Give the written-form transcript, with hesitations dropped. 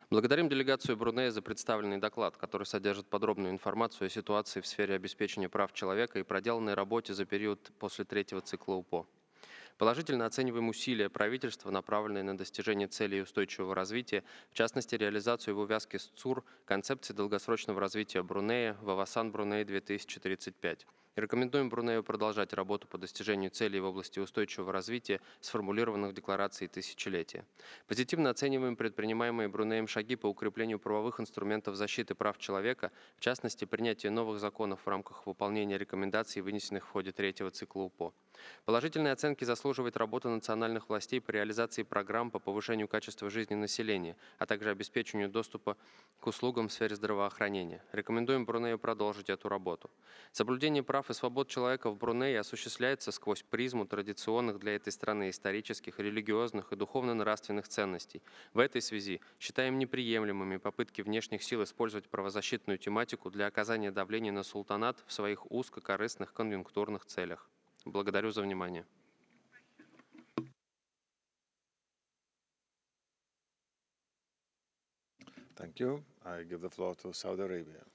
Благодарим делегацию Брунея за представленный доклад, который содержит подробную информацию о ситуации в сфере обеспечения прав человека и проделанной работе за период после третьего цикла УПО. Положительно оцениваем усилия правительства, направленные на достижение целей устойчивого развития, в частности, реализацию в увязке с ЦУР концепции долгосрочного развития Брунея «Вавасан Бруней 2035». И рекомендуем Брунею продолжать работу по достижению целей в области устойчивого развития, сформулированных в Декларации тысячелетия. Позитивно оцениваем предпринимаемые Брунеем шаги по укреплению правовых инструментов защиты прав человека, в частности, принятие новых законов в рамках выполнения рекомендаций, вынесенных в ходе третьего цикла УПО. Положительные оценки заслуживает работа национальных властей по реализации программ по повышению качества жизни населения, а также обеспечению доступа к услугам в сфере здравоохранения. Рекомендуем Брунею продолжить эту работу. Соблюдение прав и свобод человека в Брунее осуществляется сквозь призму традиционных для этой страны исторических, религиозных и духовно-нравственных ценностей. В этой связи считаем неприемлемыми попытки внешних сил использовать правозащитную тематику для оказания давления на султанат в своих узкокорыстных конъюнктурных целях. Благодарю за внимание. Thank you. I give the floor to Saudi Arabia.